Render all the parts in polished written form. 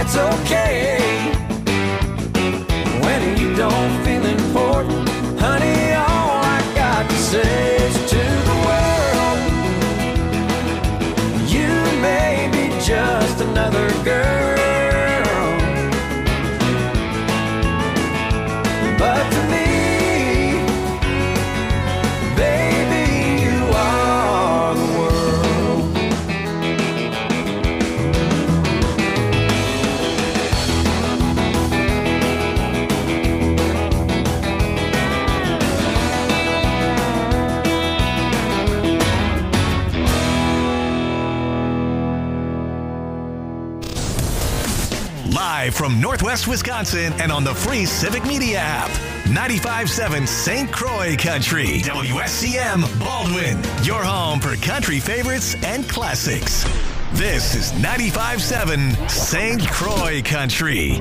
that's okay. When you don't feel important, honey, all I got to say is to the world, you may be just another girl, but to me, baby, you are the world. Live from Northwest Wisconsin and on the free Civic Media app. 95.7 St. Croix Country. WSCM Baldwin. Your home for country favorites and classics. This is 95.7 St. Croix Country.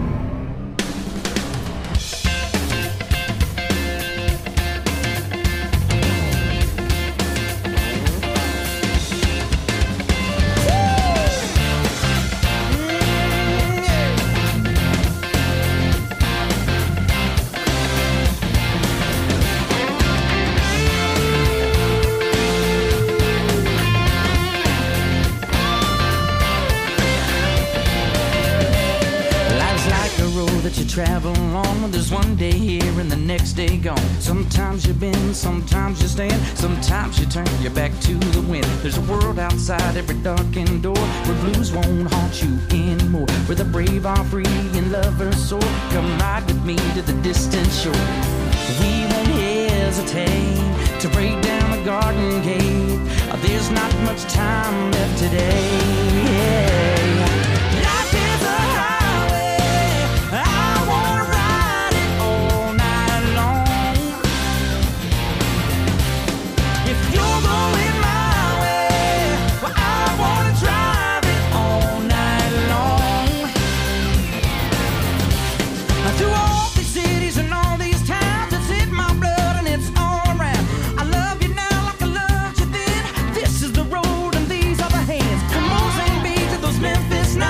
Travel along, there's one day here and the next day gone. Sometimes you bend, sometimes you stand, sometimes you turn your back to the wind. There's a world outside every darkened door where blues won't haunt you anymore, where the brave are free and lovers soar. Come ride with me to the distant shore. We won't hesitate to break down the garden gate. There's not much time left today. Life is a highway, I wanna ride it all night long. If you're going my way, well, I wanna drive it all night long. Through all these cities and all these towns, it's in my blood and it's all around. I love you now like I loved you then. This is the road and these are the hands. From Mozambique to those Memphis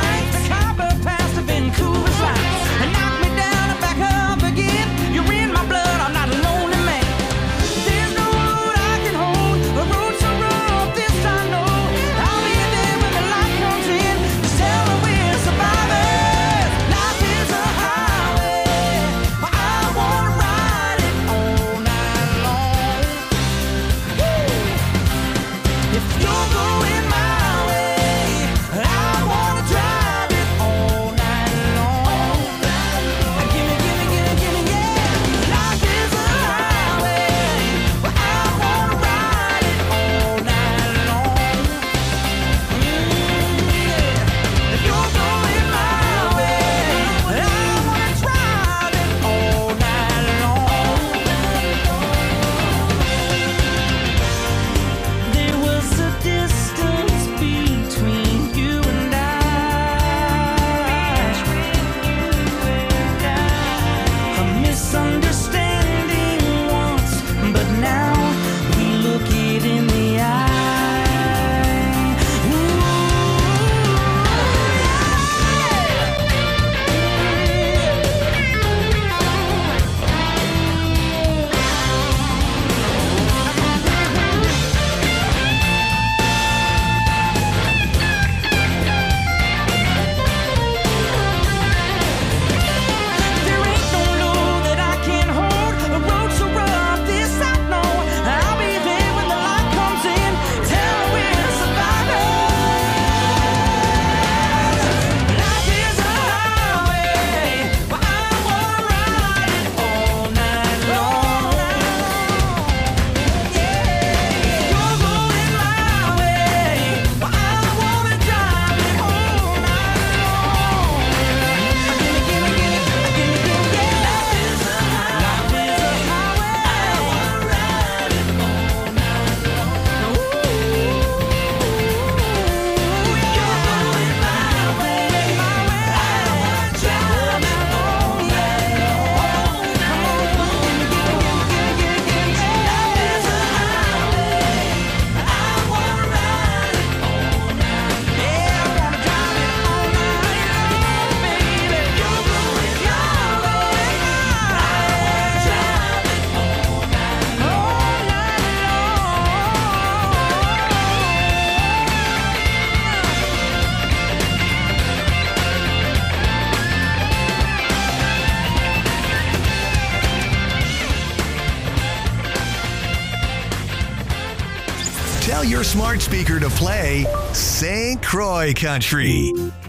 Tell your smart speaker to play St. Croix Country.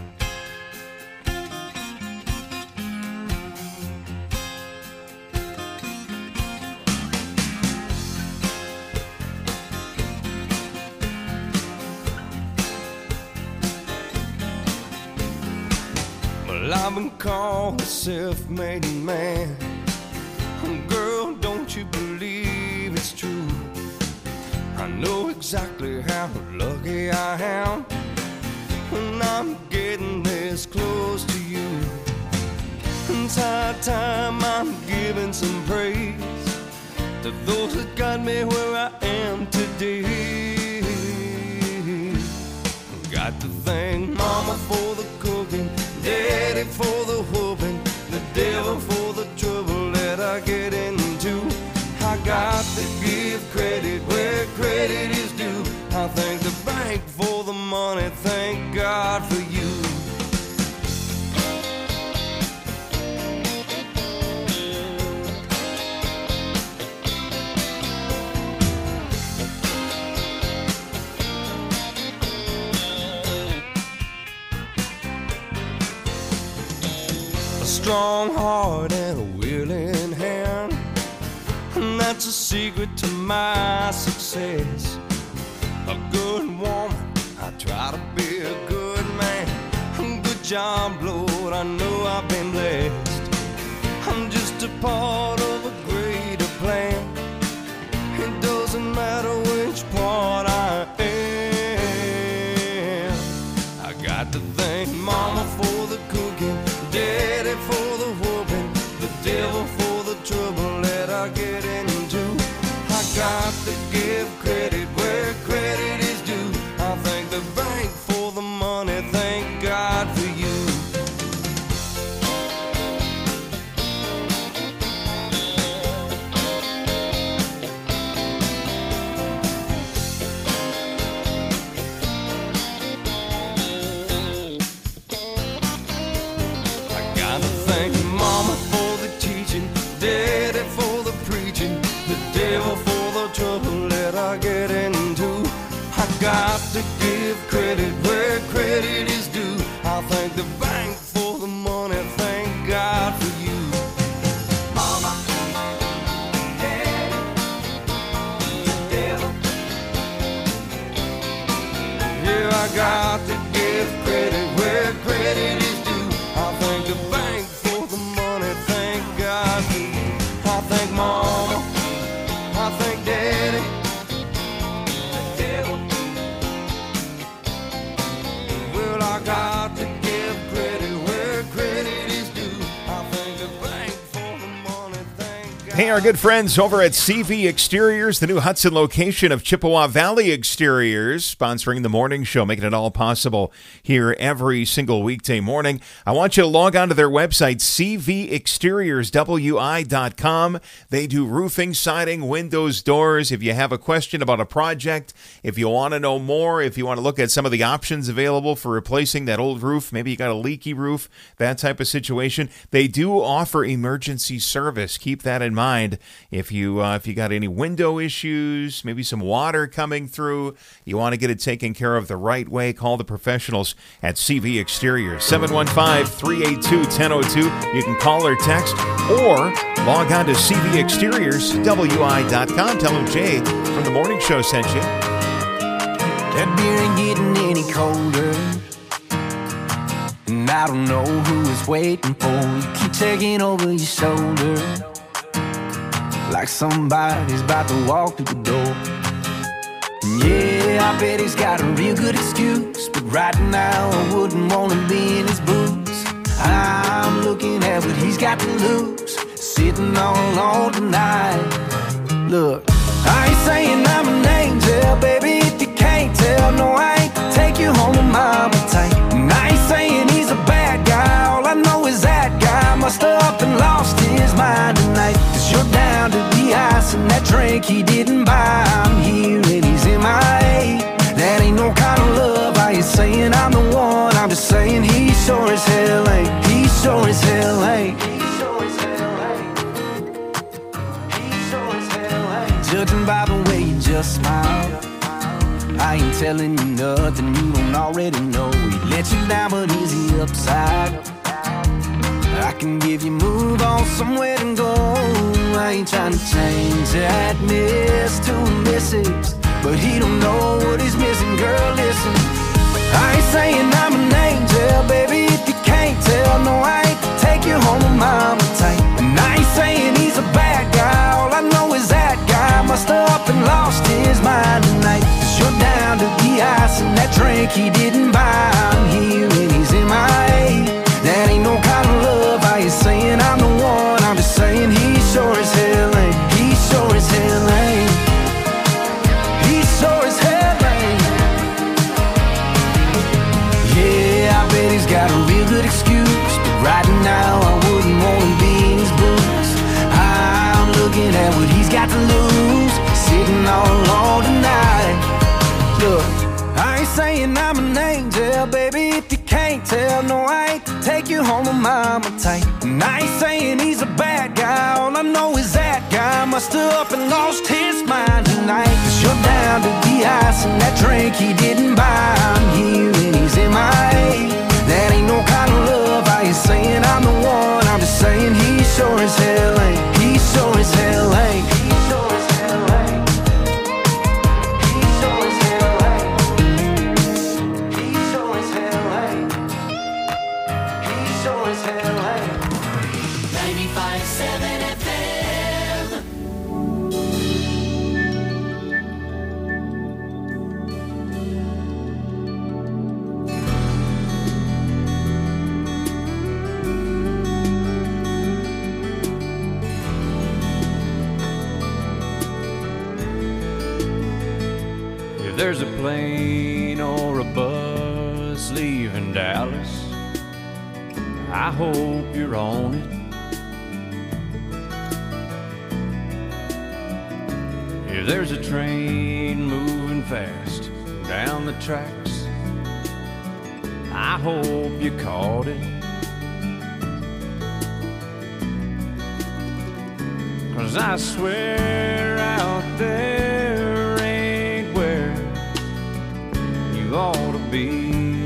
Well, I've been called a self-made man. Girl, don't you believe it's true? I know exactly how lucky I am when I'm getting this close to you. It's high time I'm giving some praise to those that got me where I am today. Got to thank Mama for the cooking, Daddy for the whooping, the devil for the trouble that I get into. I got to give credit where credit is due. I thank the bank for the money, thank God for you. A strong heart and a willing hand, and that's a secret to my success. A good woman, I try to be a good man. Good job, Lord, I know I've been blessed. I'm just a part of a greater plan. It doesn't matter which part I am. I got to thank Mama for the cooking, Daddy for the whooping, the devil for the trouble that I get into. I got to give credit where credit is due. I thank the bank for the money, thank God for you. I gotta thank Mama for the teaching, Daddy for the preaching, the devil for the trouble that I get into. I got to give credit where credit is due. I thank the bank for the money, thank God for you. Mama, Daddy, the devil. Yeah, I got to give credit where credit is due. I thank the bank for the money, thank God for you. I thank Mama, I thank Daddy, the devil. Well, I got to give credit where credit is due. I thank the bank for the money, thank God. Hey, our good friends over at CV Exteriors, the new Hudson location of Chippewa Valley Exteriors, sponsoring the morning show, making it all possible here every single weekday morning. I want you to log on to their website, cvexteriorswi.com. They do roofing, siding, windows, doors. If you have a question about a project, if you want to know more, if you want to look at some of the options available for replacing that old roof, maybe you got a leaky roof, that type of situation, they do offer emergency service. Keep that in mind. If you got any window issues, maybe some water coming through, you want to get it taken care of the right way, call the professionals at CV Exteriors, 715-382-1002. You can call or text or log on to cvexteriorswi.com. Tell them Jay from the morning show sent you. That beer ain't getting any colder, and I don't know who is waiting for. You keep taking over your shoulder like somebody's about to walk through the door. Yeah, I bet he's got a real good excuse, but right now I wouldn't want to be in his boots. I'm looking at what he's got to lose, sitting all alone tonight. Look, I ain't saying I'm an angel, baby, if you can't tell. No, I ain't take you home to mama tight. And I ain't saying he's a bad guy, all I know is that guy must have up and lost his mind tonight. Cause you're down to the ice and that drink he didn't buy. I'm here and he's MIA. That ain't no kind of love. I ain't saying I'm the one, I'm just saying he sure as hell ain't. He sure as hell ain't. Judging by the way you just smile, I ain't telling you nothing you don't already know. He let you down, but is he upside? I can give you move on somewhere to go. I ain't trying to change that miss to a misses, but he don't know what he's missing. Girl, listen, I ain't saying I'm an angel, baby, if you can't tell. No, I ain't to take you home with mama tight. And I ain't saying he's a bad guy, all I know is that guy must have up and lost his mind tonight. Cause you're down to the ice and that drink he didn't buy. I'm here and he's in my A. That ain't no kind of love. I ain't saying I'm the one, I'm just saying he sure as hell ain't. He sure as hell ain't. He sure as hell ain't. Yeah, I bet he's got a real good excuse, but right now I wouldn't want to be in his boots. I'm looking at what he's got to lose, sitting all alone tonight. Look, I ain't saying I'm an angel, baby, if you can't tell. No, I ain't to take you home with mama tight. And I ain't saying he's a bad guy, all I know is that guy must have up and lost his mind tonight. Cause you're down to the ice and that drink he didn't buy. I'm here and he's in my A. That ain't no kind of love. I ain't saying I'm the one, I'm just saying he sure as hell ain't. He sure as hell ain't. He sure as hell ain't. He sure as hell ain't. He sure as hell ain't. He sure as hell ain't. 95.7 FM. If there's a plane or a bus leaving Dallas, I hope you're on it. If there's a train moving fast down the tracks, I hope you caught it. 'Cause I swear out there ain't where you ought to be.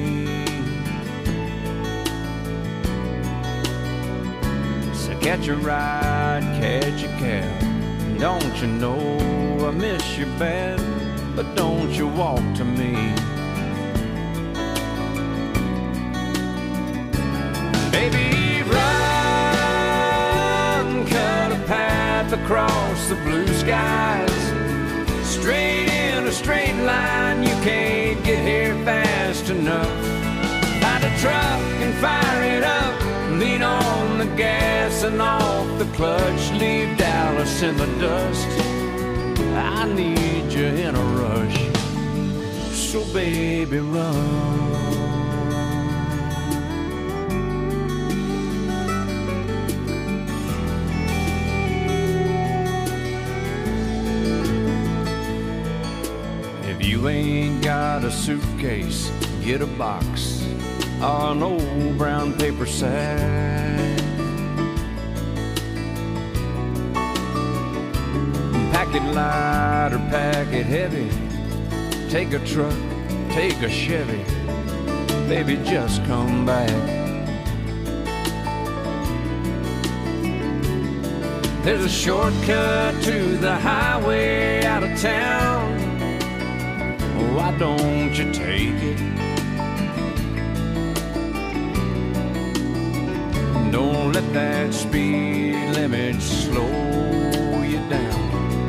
So catch a ride, catch a cab. Don't you know I miss you bad, but don't you walk to me. Baby, run, cut a path across the blue skies, straight in a straight line. You can't get here fast enough. Find a truck and fire it up, lean on the gas and off the clutch. Leave Dallas in the dust, I need you in a rush. So baby, run. If you ain't got a suitcase, get a box or an old brown paper sack. Pack it light or pack it heavy. Take a truck, take a Chevy. Baby, just come back. There's a shortcut to the highway out of town. Why don't you take it? Don't let that speed limit slow you down.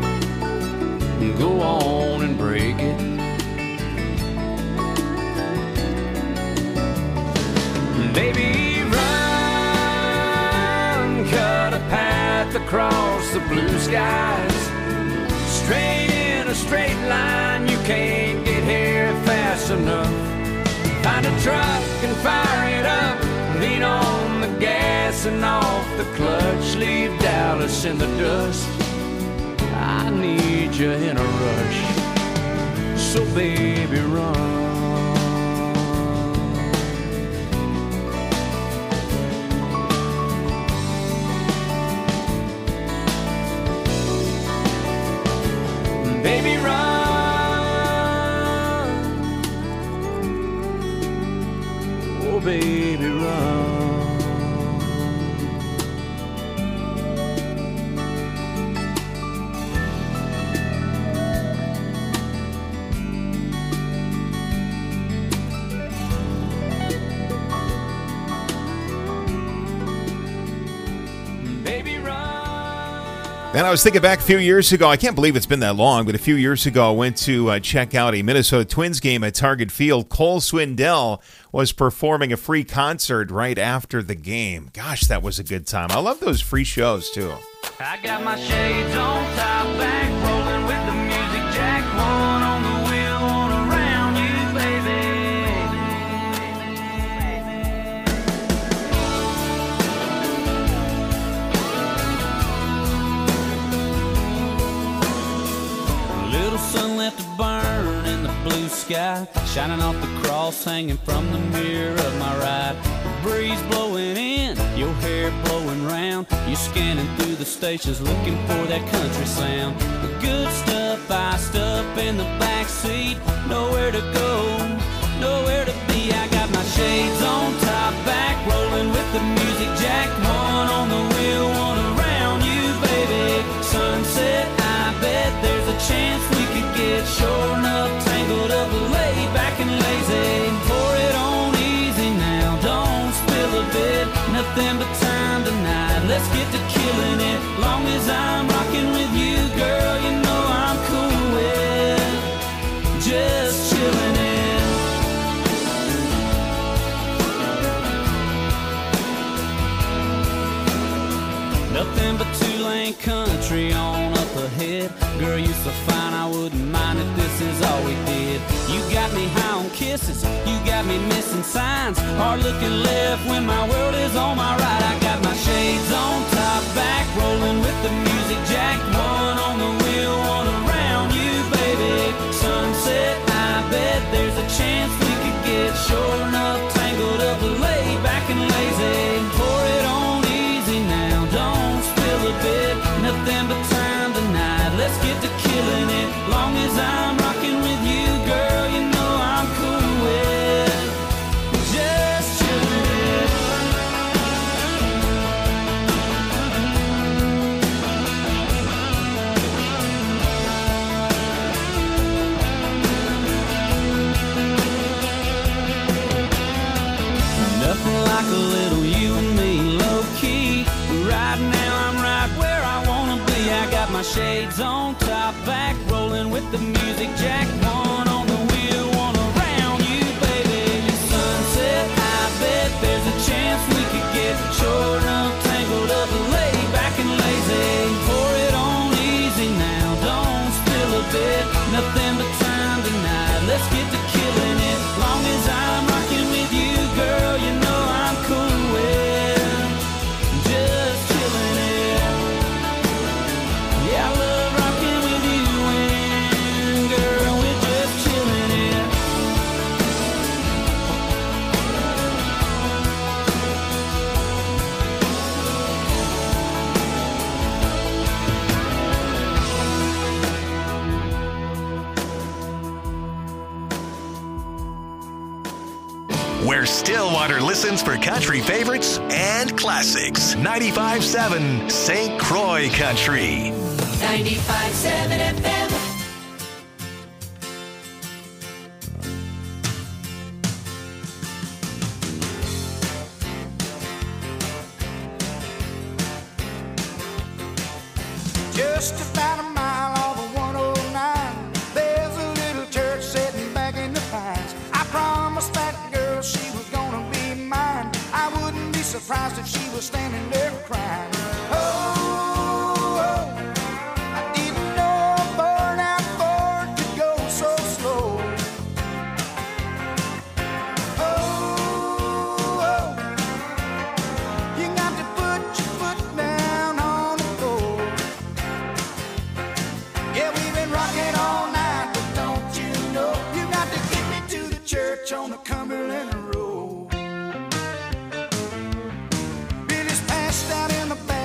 Go on and break it. Baby, run, cut a path across the blue skies, straight in a straight line. You can't get here fast enough. Find a truck and fire it up, lean on the gas and off the clutch. Leave Dallas in the dust, I need you in a rush. So baby, run. Baby, run. baby, run. And I was thinking back a few years ago, I can't believe it's been that long, but a few years ago I went to check out a Minnesota Twins game at Target Field. Cole Swindell was performing a free concert right after the game. Gosh, that was a good time. I love those free shows, too. I got my shades on, top back, rolling with the music jack, one on the wheel, one around you, baby. Little sun left to burn in the blue sky, shining off the cross hanging from the mirror of my ride. The breeze blowing in, your hair blowing round. You're scanning through the stations looking for that country sound. The good stuff iced up in the back seat. Nowhere to go, nowhere to be. I got my shades on, top back, rolling with the music jack. One on the wheel, one around you, baby. Sunset, I bet there's a chance we could get short enough, tangled up, laid back and lazy. Pour it on easy now, don't spill a bit. Nothing but time tonight, let's get to killing it. Long as I'm rocking with you, girl, you know I'm cool with just chilling it. Nothing but two-lane country on up ahead. Girl, you're so fine, I wouldn't mind if this is all we did. You got me high on kisses, you got me missing signs. Hard looking left when my world is on my right. I got my shades on, top back, rolling with the music jack. One on the wheel, one around you, baby. Sunset, I bet there's a chance we could get short enough, tangled up, laid back and lazy. Pour it on easy now, don't spill a bit. Nothing but time tonight, let's get to killing it. Long as I'm rocking with you, girl, you know I'm cool with just chilling it. Nothing like a little you and me, low key. Right now I'm right where I wanna be. I got my shades on, top back, rolling with the music jack. One on the wheel, one around you, baby. Sunset, I bet there's a chance we could get short enough, tangled up, laid back and lazy. Pour it on easy now, don't spill a bit. Nothing but time tonight, let's get to killing it. Long as I'm rocking with you, girl, you know I'm cool with just chilling it. Yeah, I love rocking with you and girl, we're just chilling it. Where Stillwater listens for country favorites and classics. 95.7 St. Croix Country. 95.7 FM. Just about a mile off of 109, there's a little church sitting back in the pines. I promised that girl she was gonna be mine. I wouldn't be surprised if she was standing there crying. Oh, I didn't know a burnout Ford could go so slow. Oh, you got to put your foot down on the floor. Yeah, we've been rocking all night, but don't you know, you got to get me to the church on the Cumberland Road. Billy's passed out in the back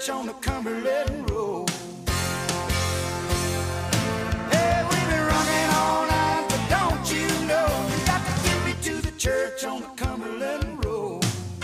church on the Cumberland Road. Hey, we've been rocking all night, but don't you know you got to get me to the church on the Cumberland Road.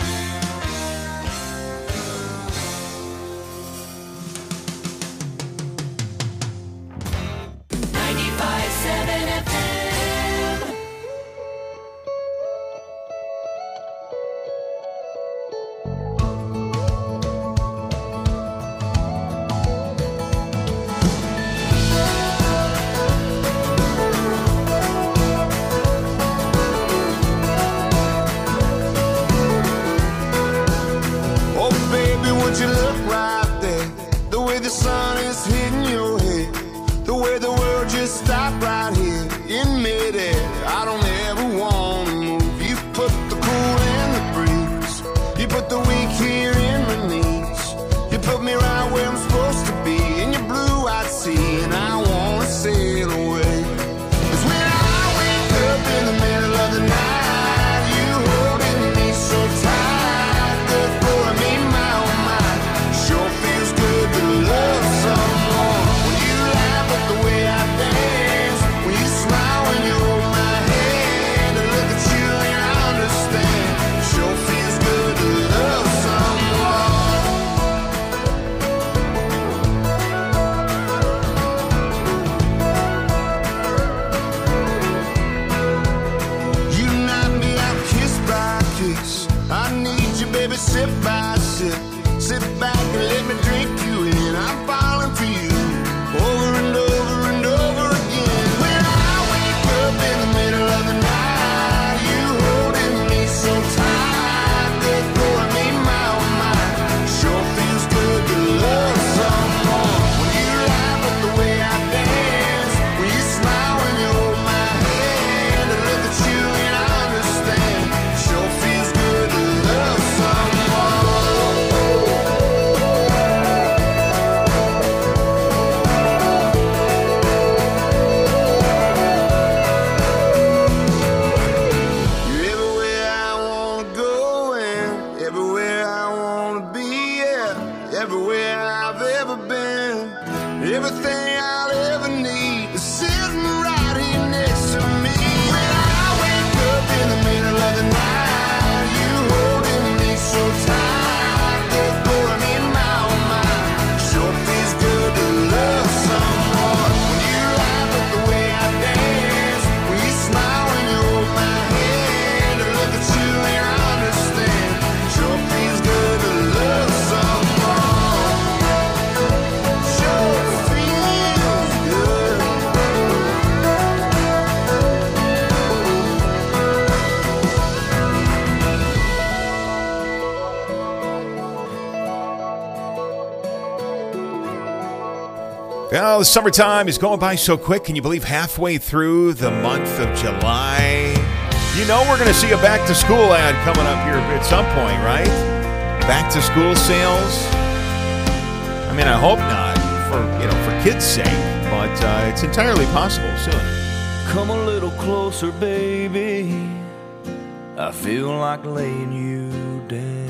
Would you look right there? The way the sun is hitting your head, the way the world just stopped right here in midair. I don't ever want to move. You put the cool in the breeze, you put the weak here in my knees, you put me right where I'm supposed to be in your blue-eyed sea, and I want to sail away. 'Cause when I wake up in the middle of the night, you holding me so tight, good for me, my oh my. Sure feels good to love someone. When you laugh at the way I dance, when you smile when you hold my hand, and look at you and I understand. Sure feels good to love someone. You knock me out kiss by kiss. I need you, baby, sip by sip. Sit back and let me drink you in. I'm falling for you over and over and over again. When I wake up in the middle of the night, you holding me so tight, good for me, my oh my. Sure feels good to love someone. When you laugh at the way I dance, when you smile when you hold my hand, and look at you and I understand. Sure feels good to love someone. You're everywhere I wanna go and everywhere I wanna be, yeah. Everywhere I've ever been, everything I'll ever need is sitting right here next to me. When I wake up in the middle of the night, you holding me so tight, good for me, my oh my. Sure feels good to love someone. When you laugh at the way I dance, when you smile when you hold my hand, and look at you and I understand. Sure feels good to love someone. Sure feels good. Well, the summertime is going by so quick. Can you believe halfway through the month of July? You know we're going to see a back-to-school ad coming up here at some point, right? Back-to-school sales. I mean, I hope not for kids' sake, but it's entirely possible soon. Come a little closer, baby. I feel like laying you down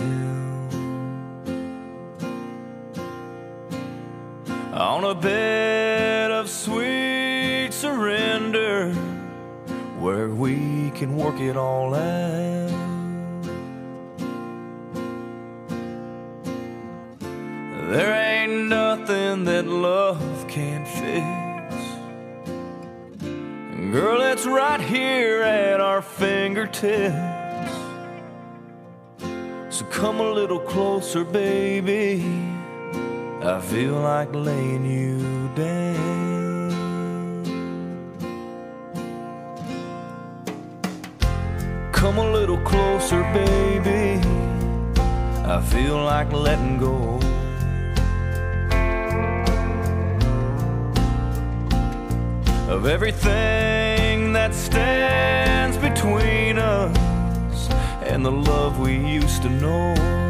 on a bed of sweet surrender, where we can work it all out. There ain't nothing that love can't fix. Girl, it's right here at our fingertips. So come a little closer, baby. I feel like laying you down. Come a little closer, baby. I feel like letting go. Of everything that stands between us and the love we used to know.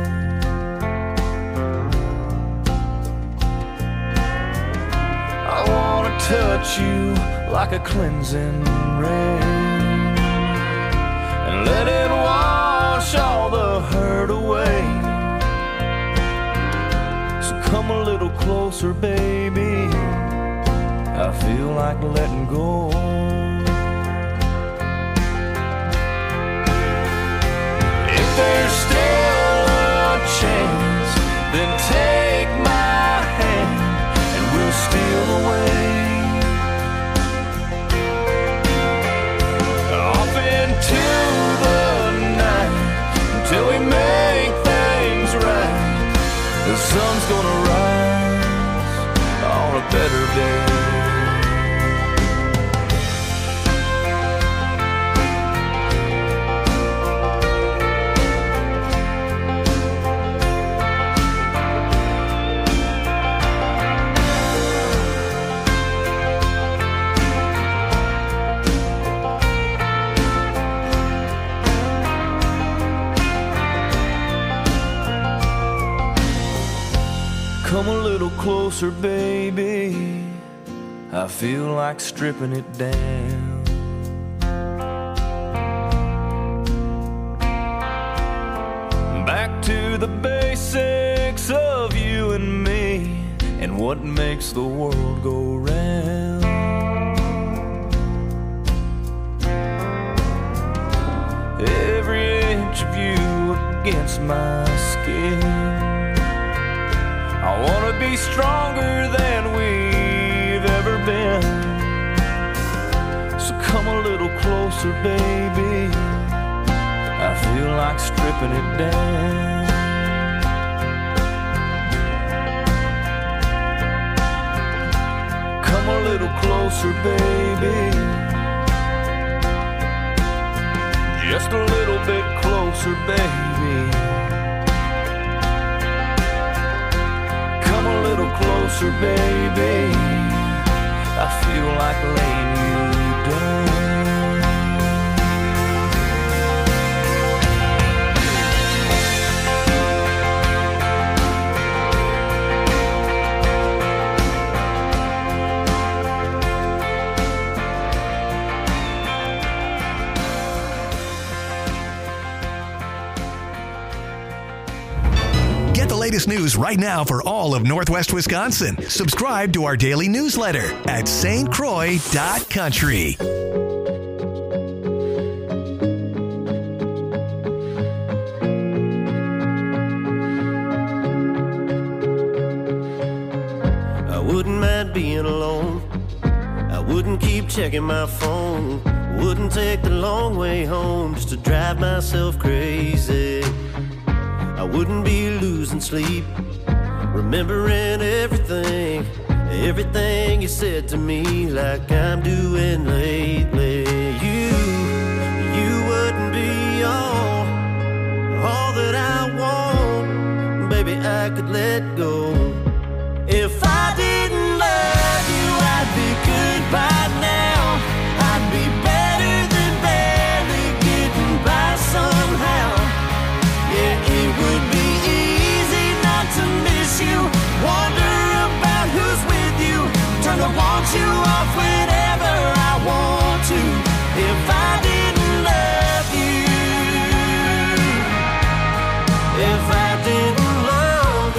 I wanna touch you like a cleansing rain and let it wash all the hurt away. So Come a little closer, baby. I feel like letting go. If there's still a chance, then take my hand and we'll steal away off into the night until we make things right. The sun's gonna rise on a better day. Come a little closer, baby. I feel like stripping it down. Back to the basics of you and me and what makes the world go round. Every inch of you against my skin. I wanna be stronger than we've ever been. So come a little closer, baby. I feel like stripping it down. Come a little closer, baby. Just a little bit closer, baby. A little closer, baby. I feel like laying you down. Latest news right now for all of Northwest Wisconsin. Subscribe to our daily newsletter at stcroix.country. I wouldn't mind being alone. I wouldn't keep checking my phone. Wouldn't take the long way home just to drive myself crazy. I wouldn't be losing sleep, remembering everything you said to me like I'm doing lately. You wouldn't be all that I want. Baby, I could let go. If I didn't love you, I'd be good by now. I'd be better than barely getting by somehow. Yeah, it would be easy not to miss you. Wonder about who's with you. Turn the want you off whenever I want to. If I didn't love you, if I didn't love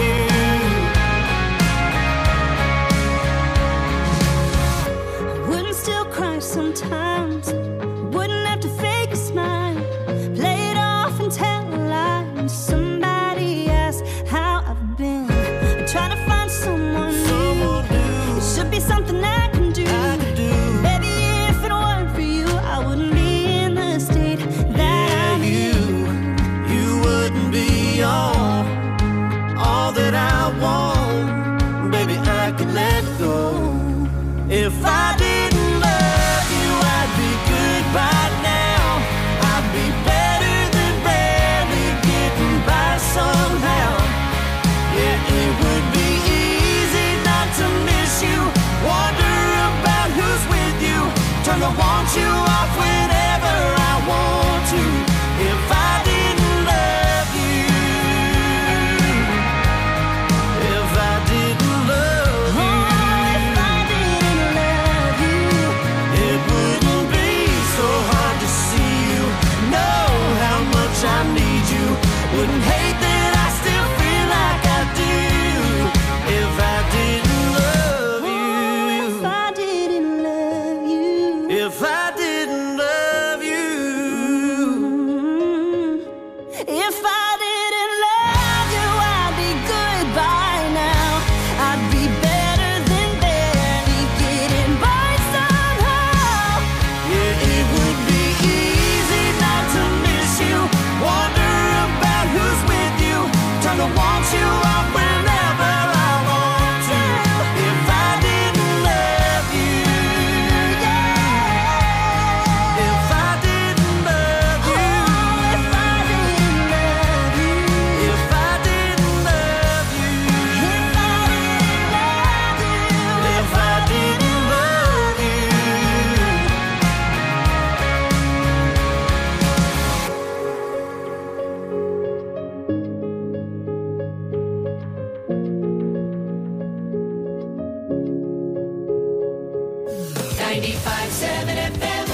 you, I wouldn't still cry sometimes. Wouldn't have to fake a smile. Play it off and tell a lie. Somebody asked how I've been. I'm trying to find someone new. It should be something I can do. Baby, if it weren't for you, I wouldn't be in the state that I'm in. You wouldn't be all that I want. Baby, I could let go. If I didn't love you, I'd be good by now. I'd be better than barely getting by somehow. Yeah, it would be easy not to miss you. Wonder about who's with you. Turn the want you off whenever I want to. If I didn't love you, if I didn't love you, Oh, if I didn't love you. 95.7 FM.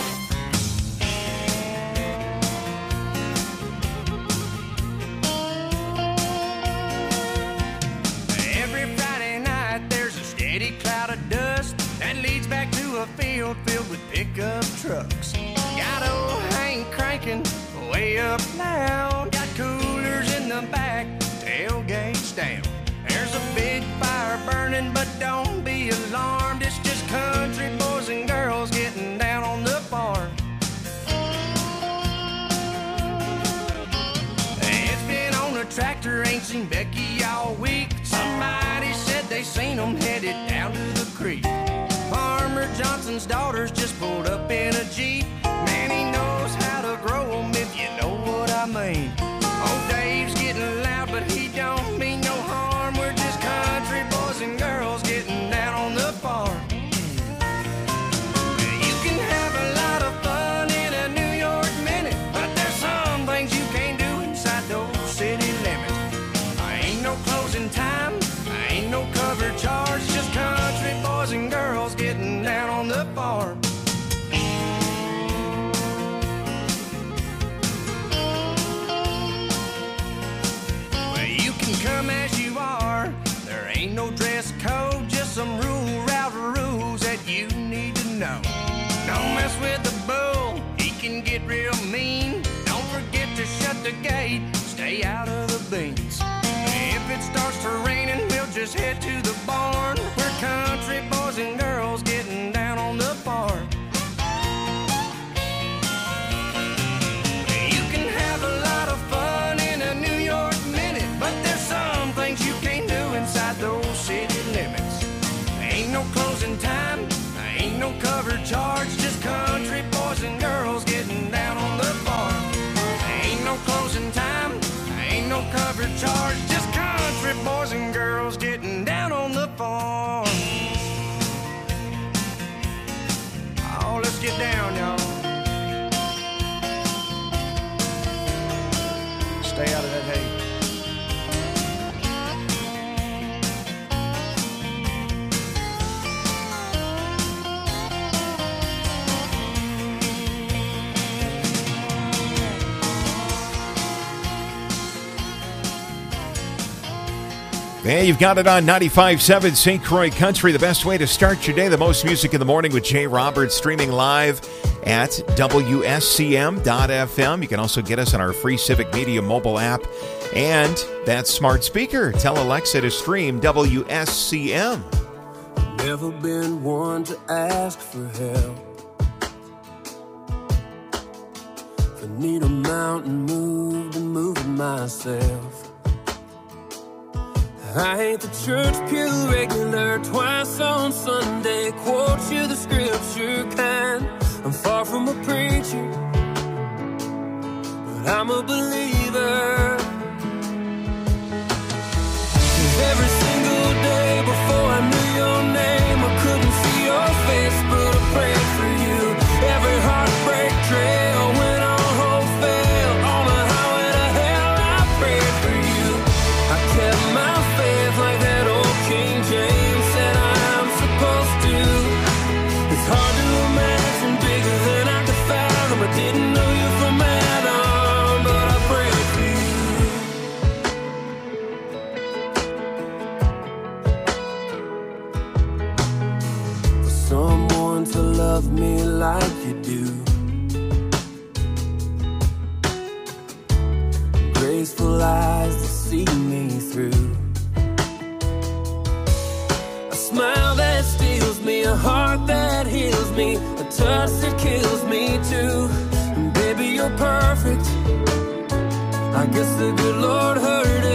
Every Friday night there's a steady cloud of dust that leads back to a field filled with pickup trucks. Got old Hank cranking way up loud. Got coolers in the back, tailgates down. There's a big fire burning, but don't be alarmed. It's just country boys and girls getting down on the farm. It's been on a tractor, ain't seen Becky all week. Somebody said they seen them headed down to the creek. Farmer Johnson's daughters just pulled up in a Jeep. Man, he knows how to grow them, if you know what I mean. Old Dave's getting loud, but he don't mean no harm. We're just country boys and girls getting down on the farm. You can have a lot of fun in a New York minute, but there's some things you can't do inside those city limits. Ain't no closing time, ain't no cover charge, just country boys and girls getting down on the farm. Well, you can come as you are, there ain't no dress code, just some route rules that you need to know. Don't mess with the bull, he can get real mean. Don't forget to shut the gate, stay out of the beans. If it starts to raining, we'll just head to the barn. We're country boys and girls getting down on the farm. You can have a lot of fun in a New York minute, but there's some things you can't do inside those city limits. Ain't no closing time, ain't no cover charge, just country boys and girls getting down on the farm. Ain't no closing time, ain't no cover charge, just country boys and girls getting down on the farm. Oh, let's get down, y'all. Stay out of that hay. Yeah, you've got it on 95.7 St. Croix Country, the best way to start your day. The most music in the morning with Jay Roberts, streaming live at WSCM.FM. You can also get us on our free Civic Media mobile app and that smart speaker. Tell Alexa to stream WSCM. Never been one to ask for help. If I need a mountain moved, I'm moving myself. I ain't the church pew regular, twice on Sunday, quote you the scripture kind. I'm far from a preacher, but I'm a believer. 'Cause every single day before I knew your name, I couldn't see your face, but I prayed for you. Every heartbreak trail went on hope fail, on the highway to hell I prayed for you. I kept my faith like that old King James said I'm supposed to. It's hard to imagine bigger than I could fathom. I didn't know you from Adam, but I prayed for you. For someone to love me like you do, graceful eyes to see me through, a smile that steals me, a heart that heals me, a touch that kills me too. And baby, you're perfect, I guess the good Lord heard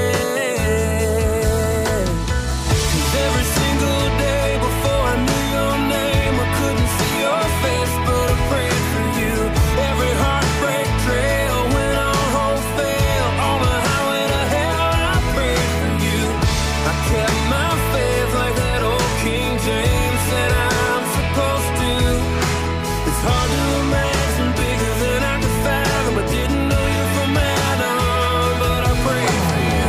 it. 'Cause every single day before I knew your name, I couldn't see your face, but I prayed for you. Every heartbreak trail went on hope fail, on the highway to hell I prayed for you. I kept my faith like that old King James said I'm supposed to. It's hard to imagine bigger than I could fathom. I didn't know you from Adam, but I prayed for you.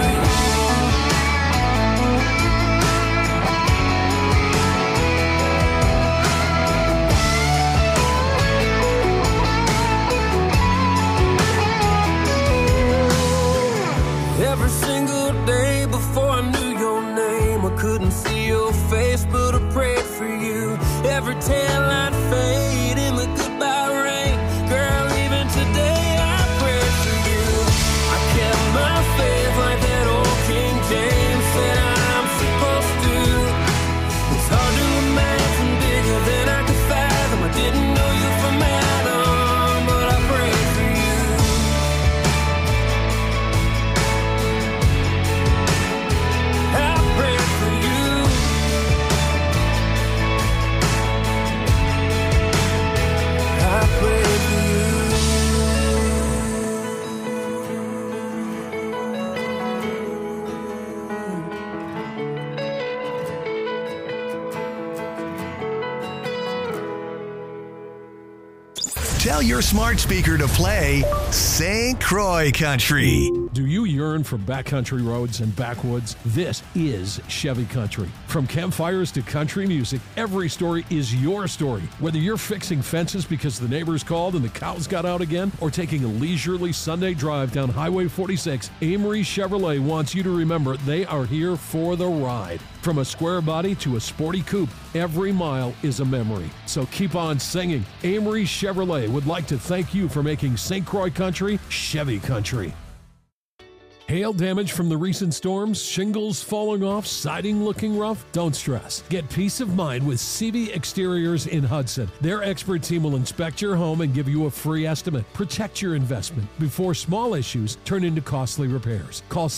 Tell your smart speaker to play St. Croix Country. Do you yearn for backcountry roads and backwoods? This is Chevy Country. From campfires to country music, every story is your story. Whether you're fixing fences because the neighbors called and the cows got out again, or taking a leisurely Sunday drive down Highway 46, Amory Chevrolet wants you to remember they are here for the ride. From a square body to a sporty coupe, every mile is a memory. So keep on singing. Amory Chevrolet would like to thank you for making St. Croix Country Chevy Country. Hail damage from the recent storms, shingles falling off, siding looking rough? Don't stress. Get peace of mind with CV Exteriors in Hudson. Their expert team will inspect your home and give you a free estimate. Protect your investment before small issues turn into costly repairs. Call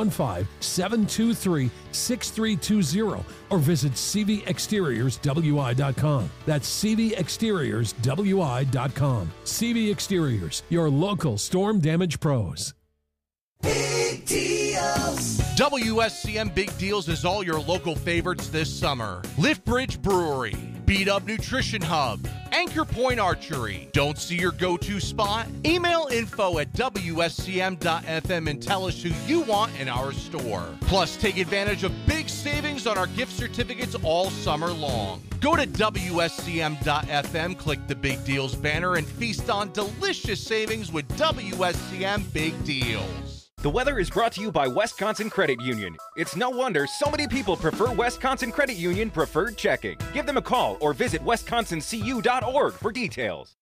715-723-6320 or visit cvexteriorswi.com. That's cvexteriorswi.com. CV Exteriors, your local storm damage pros. Big deals. WSCM Big Deals is all your local favorites this summer. Lift Bridge Brewery, Beat Up Nutrition Hub, Anchor Point Archery. Don't see your go-to spot? Email info@wscm.fm and tell us who you want in our store. Plus, take advantage of big savings on our gift certificates all summer long. Go to WSCM.fm, click the Big Deals banner, and feast on delicious savings with WSCM Big Deals. The weather is brought to you by Wisconsin Credit Union. It's no wonder so many people prefer Wisconsin Credit Union Preferred Checking. Give them a call or visit wisconsincu.org for details.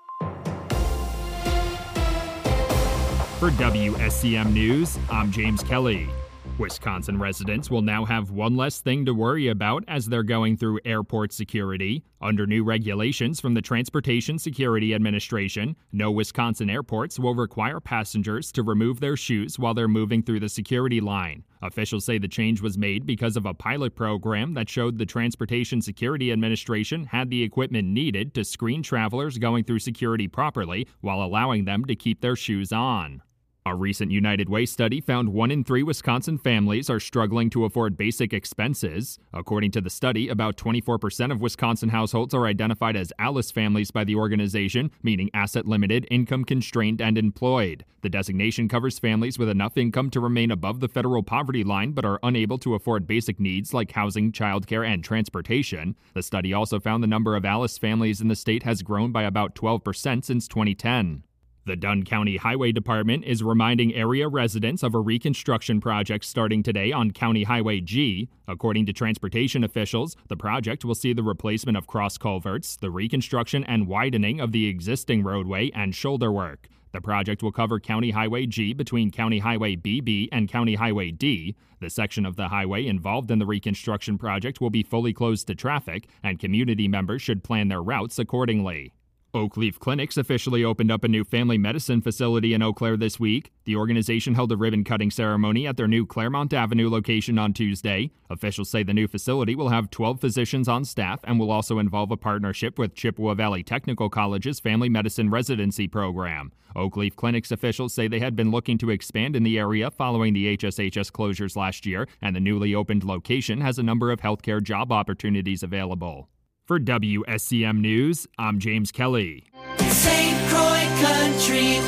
For WSCM News, I'm James Kelly. Wisconsin residents will now have one less thing to worry about as they're going through airport security. Under new regulations from the Transportation Security Administration, no Wisconsin airports will require passengers to remove their shoes while they're moving through the security line. Officials say the change was made because of a pilot program that showed the Transportation Security Administration had the equipment needed to screen travelers going through security properly while allowing them to keep their shoes on. A recent United Way study found 1 in 3 Wisconsin families are struggling to afford basic expenses. According to the study, about 24% of Wisconsin households are identified as ALICE families by the organization, meaning asset-limited, income-constrained, and employed. The designation covers families with enough income to remain above the federal poverty line but are unable to afford basic needs like housing, childcare, and transportation. The study also found the number of ALICE families in the state has grown by about 12% since 2010. The Dunn County Highway Department is reminding area residents of a reconstruction project starting today on County Highway G. According to transportation officials, the project will see the replacement of cross culverts, the reconstruction and widening of the existing roadway, and shoulder work. The project will cover County Highway G between County Highway BB and County Highway D. The section of the highway involved in the reconstruction project will be fully closed to traffic, and community members should plan their routes accordingly. Oakleaf Clinics officially opened up a new family medicine facility in Eau Claire this week. The organization held a ribbon-cutting ceremony at their new Claremont Avenue location on Tuesday. Officials say the new facility will have 12 physicians on staff and will also involve a partnership with Chippewa Valley Technical College's Family Medicine Residency Program. Oakleaf Clinics officials say they had been looking to expand in the area following the HSHS closures last year, and the newly opened location has a number of healthcare job opportunities available. For WSCM News, I'm James Kelly. St. Croix Country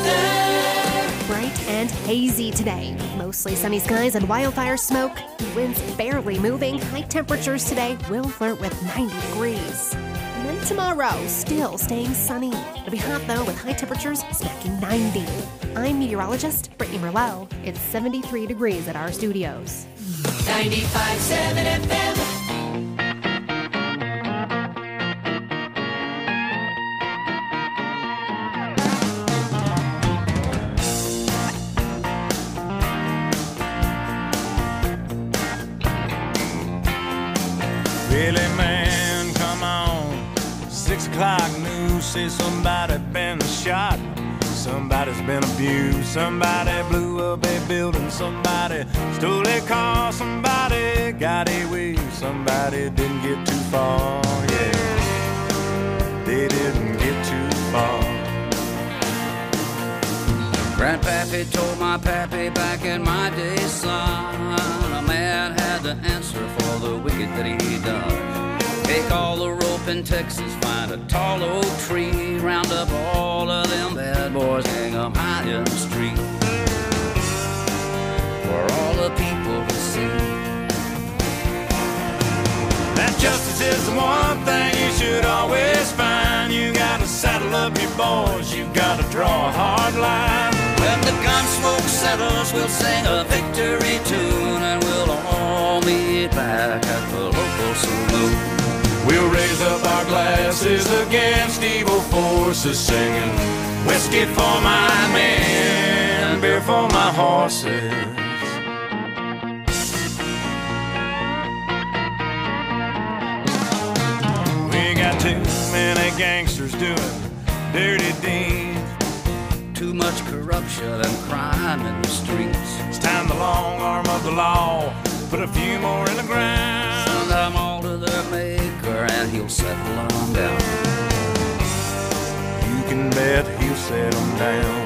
weather. Bright and hazy today. Mostly sunny skies and wildfire smoke. Winds barely moving. High temperatures today will flirt with 90 degrees. And then tomorrow, still staying sunny. It'll be hot though with high temperatures smacking 90. I'm meteorologist Brittany Merlot. It's 73 degrees at our studios. 95.7 FM. Really, man, come on. 6 o'clock news says somebody been shot. Somebody's been abused. Somebody blew up a building. Somebody stole a car. Somebody got away. Somebody didn't get too far. Yeah, they didn't get too far. Grandpappy told my pappy back in my day, son, a man had to answer for the wicked that he done. Take all the rope in Texas, find a tall oak tree, round up all of them bad boys, hang them high in the street for all the people to see. That justice is the one thing you should always find. You gotta saddle up your boys, you gotta draw a hard line. When the gun smoke settles, we'll sing a victory tune, and we'll all meet back at the local saloon. We'll raise up our glasses against evil forces, singing whiskey for my men, beer for my horses. We got too many gangsters doing dirty deeds, too much corruption and crime in the streets. It's time the long arm of the law put a few more in the ground. Send them all to their maker and he'll settle them down. You can bet he'll settle them down.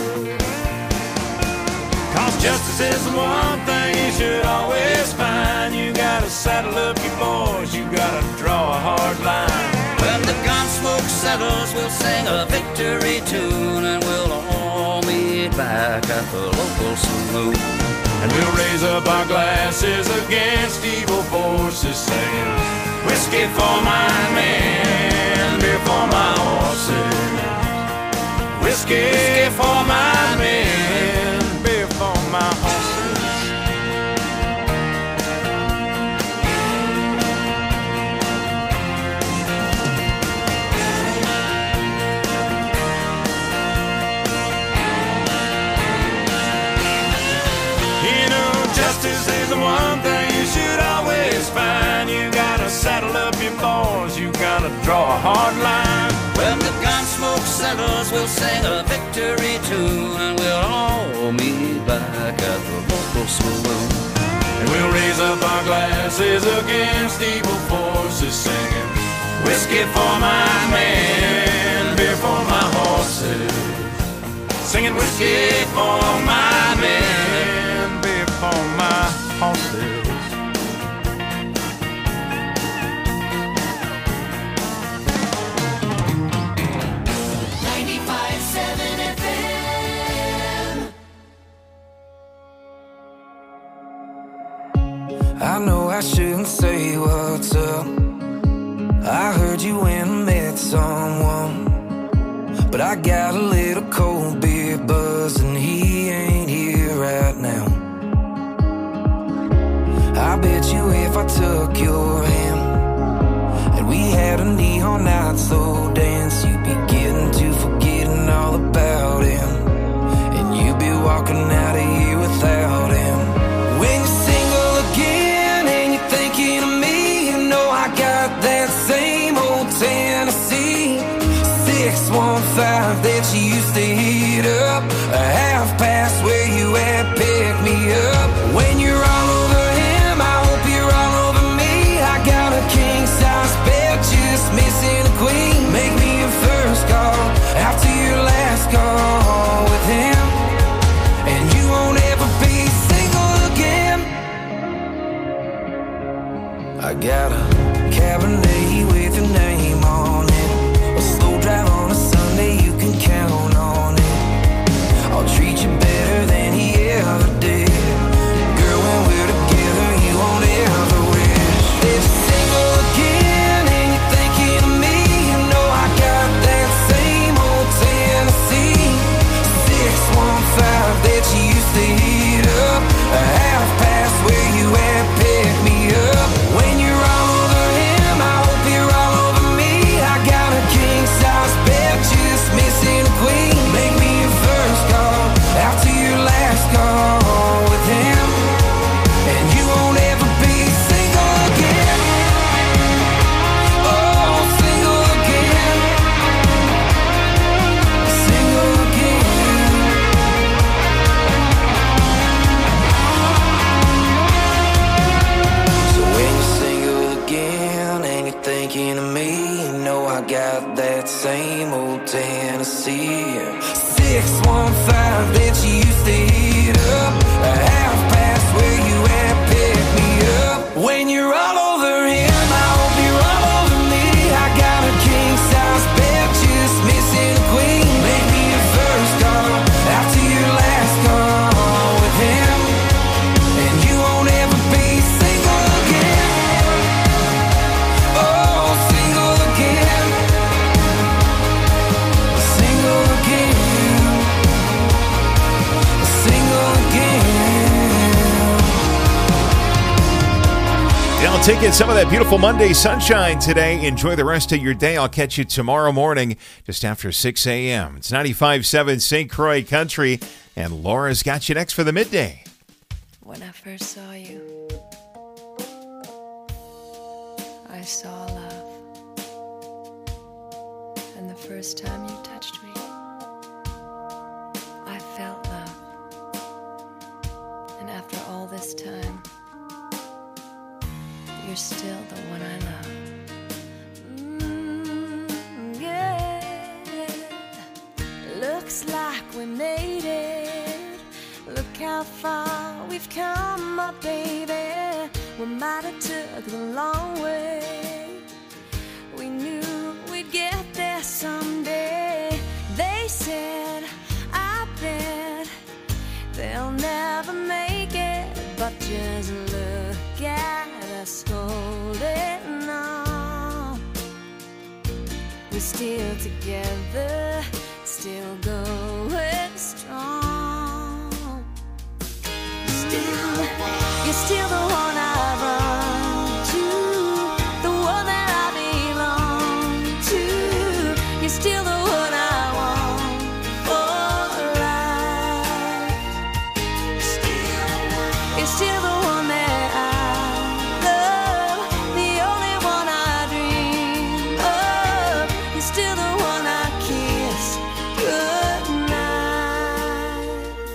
Cause justice is the one thing you should always find. You gotta saddle up your boys, you gotta draw a hard line. When the gun smoke settles, we'll sing a victory tune, and we'll all meet back at the local saloon. And we'll raise up our glasses against evil forces, singing whiskey for my men, beer for my horses. Whiskey for my men, beer for my horses. Justice is the one thing you should always find. You gotta saddle up your boys, you gotta draw a hard line. When the gun smoke settles, we'll sing a victory tune, and we'll all meet back at the local saloon. And we'll raise up our glasses against evil forces, singing whiskey for my men, beer for my horses. Singing whiskey for my men, beer for my horses. I know I shouldn't say what's up. I heard you went and met someone, but I got a little cold beer buzz and he ain't here right now. I bet you if I took your hand and we had a neon night slow dance, you'd be getting to forgetting all about him, and you'd be walking out of here without him. When you're single again and you're thinking of me, you know I got that same old Tennessee 615 that you used to heat up, a half past where you at, pick me up. When you're all over him, I hope you're all over me. I got a king size bed, just missing a queen. Make me your first call after your last call with him, and you won't ever be single again. I got a Cabernet with your name on it, a slow drive on a Sunday, you can count on it. I'll treat you better than he ever did. Girl, when we're together, you won't ever wish. If you're single again and you're thinking of me, you know I got that same old Tennessee 615 that you used to heat up, a half past where you at, pick me up. When you're all over him, I hope you're all over me. I got a king size bed, just missing a queen. Make me your first call after your last call with him, and you won't ever be single again. Oh, single again. Single again. So when you're single again and you're thinking of me, you know I got that same old Tennessee 615 that you used to heat up, a half past where you at, pick me up. When you're all over him, I hope you're all over Well, take in some of that beautiful Monday sunshine today. Enjoy the rest of your day. I'll catch you tomorrow morning just after 6 a.m. It's 95.7 St. Croix Country, and Laura's got you next for the midday. When I first saw you, I saw love. And the first time you touched me, I felt love. And after all this time, you're still the one I love. Yeah. Looks like we made it. Look how far we've come, my baby. We might have took the long way. We knew we'd get there someday. They said, I bet they'll never make it. But just look at us holding on. We're still together, still going strong. You're still the one I run to, the one that I belong to. You're still the one I want for life. You're still the one that I love, the only one I dream of. You're still the one I kiss goodnight.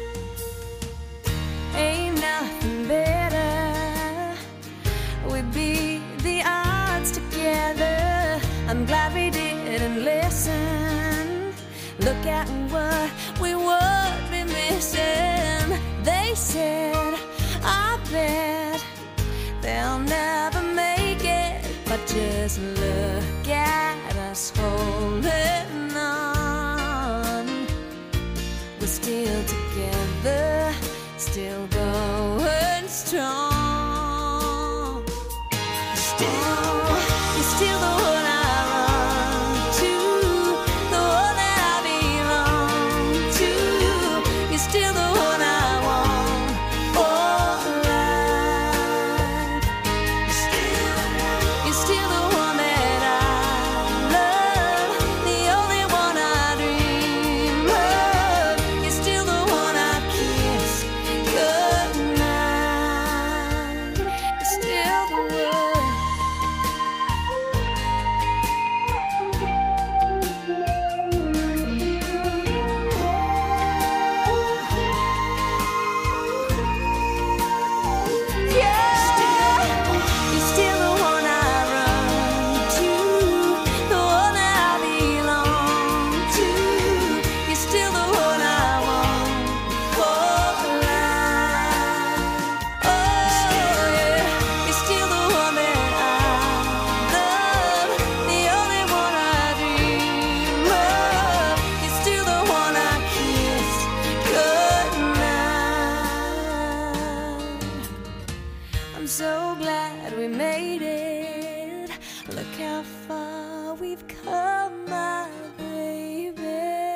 Ain't nothing better. We beat the odds together. I'm glad we didn't listen. Look at what we would be missing. They said, I bet they'll never make it. But just look at us holding on. We're still together, still going strong. You're still the one I run to, the one that I belong to. You're still the one I want for life. You're still the one that I love, the only one I dream of. You're still the one I kiss goodnight. You're still the one. You're still the one I run to, the one that I belong to. You're still the one I want for life. Oh yeah, you're still the one that I love, the only one I dream of. You're still the one I kiss goodnight. I'm so glad we made it. Look how far we've come, my baby.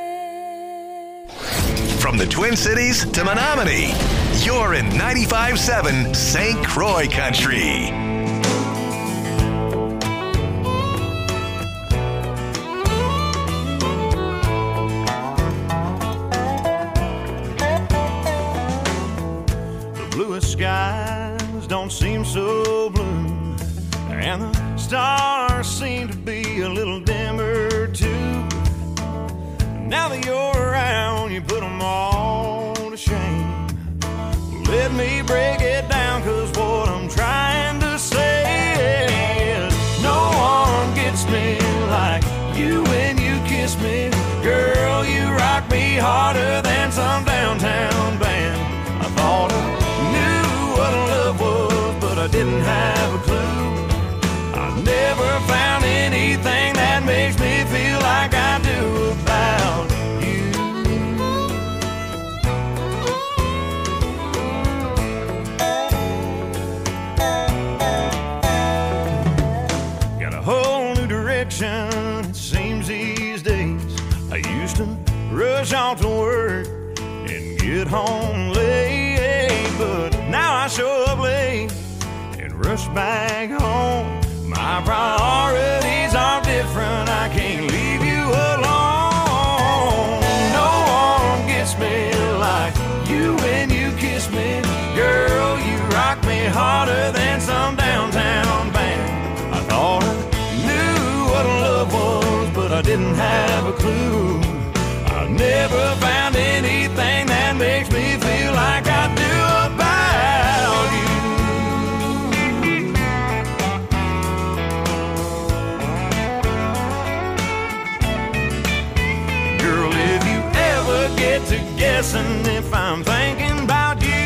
From the Twin Cities to Menominee, you're in 95.7 St. Croix Country. The bluest skies don't seem so blue, and the stars seem to be a little dimmer too. Now that you're around, you put them all to shame. Let me break it down, 'cause what I'm trying to say is no one gets me like you when you kiss me. Girl, you rock me harder than some downtown band. I thought I knew what love was, but I didn't have a clue. I never found anything that makes me feel like I do about you. Got a whole new direction, it seems these days. I used to rush off to work get home late, but now I show up late and rush rush back home. My priorities are different, I can't leave you alone. No one gets me like you when you kiss me. Girl, you rock me harder than some downtown band. I thought I knew what love was, but I didn't have a clue. I never found anything that makes me feel like I do about you. Girl, if you ever get to guessing if I'm thinking about you,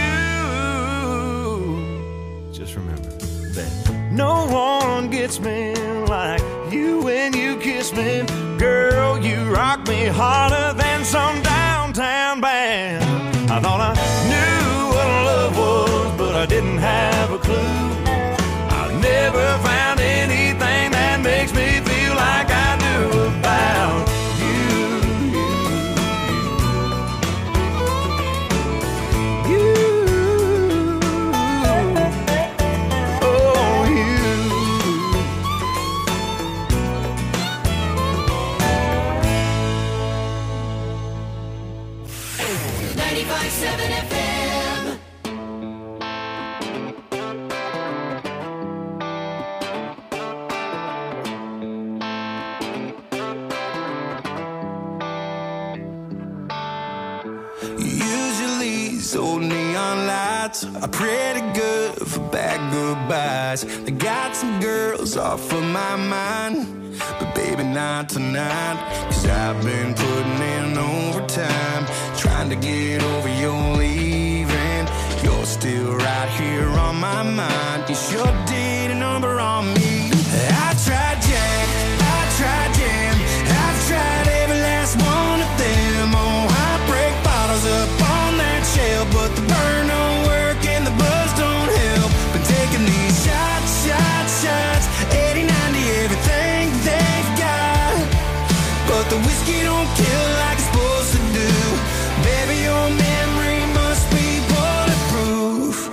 just remember that no one gets me like you when you kiss me. Girl, you rock me harder than some downtown band. I thought I knew what love was, but I didn't have a clue. I never found anything that makes me feel like I do about old neon lights are pretty good for bad goodbyes. They got some girls off of my mind, but baby not tonight. 'Cause I've been putting in overtime, trying to get over your leaving. You're still right here on my mind. You sure did a number on me. I tried Jack, I tried Jam, I've tried every last one of them. Oh, I break bottles up on that shelf, but the burn don't work and the buzz don't help. Been taking these shots, shots, shots, 80, 90, everything they've got, but the whiskey don't kill like it's supposed to do. Baby, your memory must be bulletproof.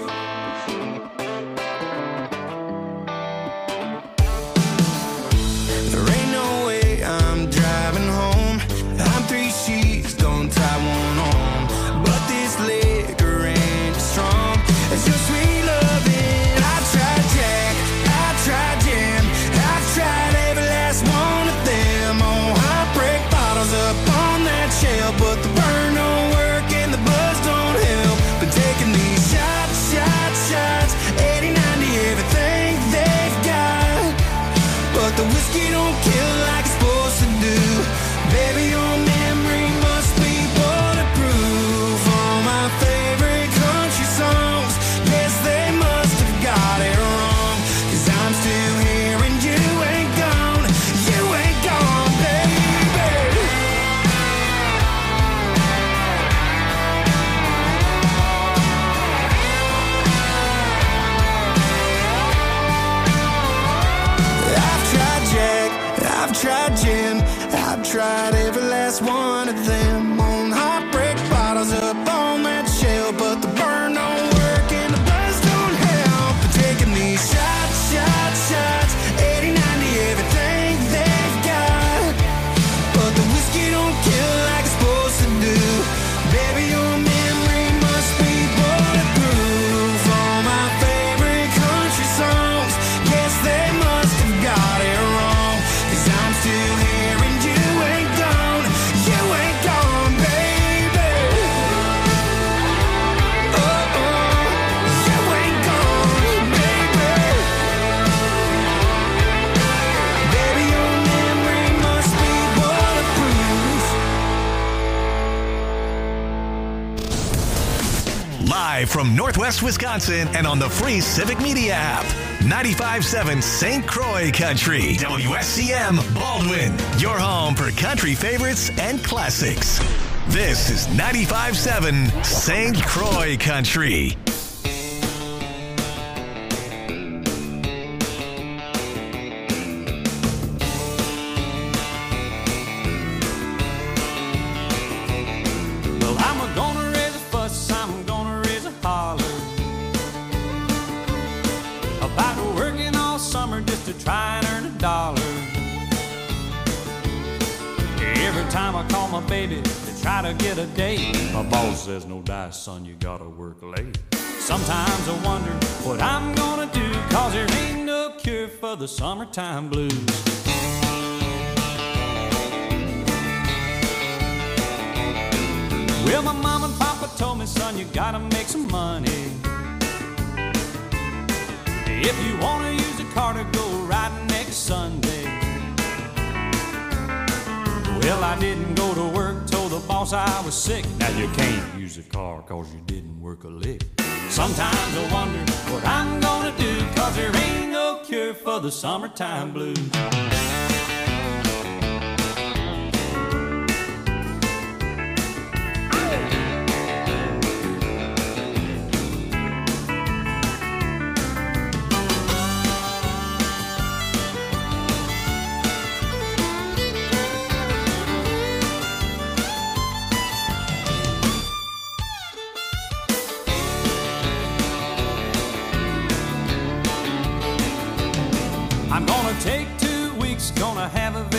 There ain't no way I'm driving home. I'm 3 sheets, don't tie one on, but this liquor ain't as strong as your sweet loving. I tried Jack, I tried Jam, I've tried every last one of them. Oh, I break bottles up on that shelf, but the burn don't work and the buzz don't help. Been taking these shots, shots, shots, 80, 90, everything they've got, but the whiskey don't kill like it's supposed to do. Baby, your memory must be bulletproof. All my favorite country songs, yes, they must have got it wrong. 'Cause I'm still here and you ain't gone, you ain't gone, baby. I've tried Jack, I've tried Jim, I've tried every last one of them. On heartbreak bottles up on that shelf, but the burn don't work and the buzz don't help. But taking these shots, shots, shots, 80, 90, everything they've got, but the whiskey don't kill like it's supposed to do. Baby, your memory must be bulletproof. All my favorite country songs, yes, they must have got it wrong. 'Cause I'm still here and you ain't gone, you ain't gone, baby. Oh, oh, you ain't gone, baby. Baby, your memory must be bulletproof. Live from Northwest Wisconsin and on the free Civic Media app. 95.7 St. Croix Country. WSCM Baldwin. Your home for country favorites and classics. This is 95.7 St. Croix Country. Well, I'm gonna raise a fuss, I'm gonna raise a holler about my baby to try to get a date. My boss says, no dice, son, you gotta work late. Sometimes I wonder what I'm gonna do, 'cause there ain't no cure for the summertime blues. Well, my mom and papa told me, son, you gotta make some money. If you wanna use a car to go riding next Sunday. Well, I didn't go to work, told the boss I was sick. Now you can't use a car 'cause you didn't work a lick. Sometimes I wonder what I'm gonna do, 'cause there ain't no cure for the summertime blues. I'm gonna take 2 weeks, gonna have a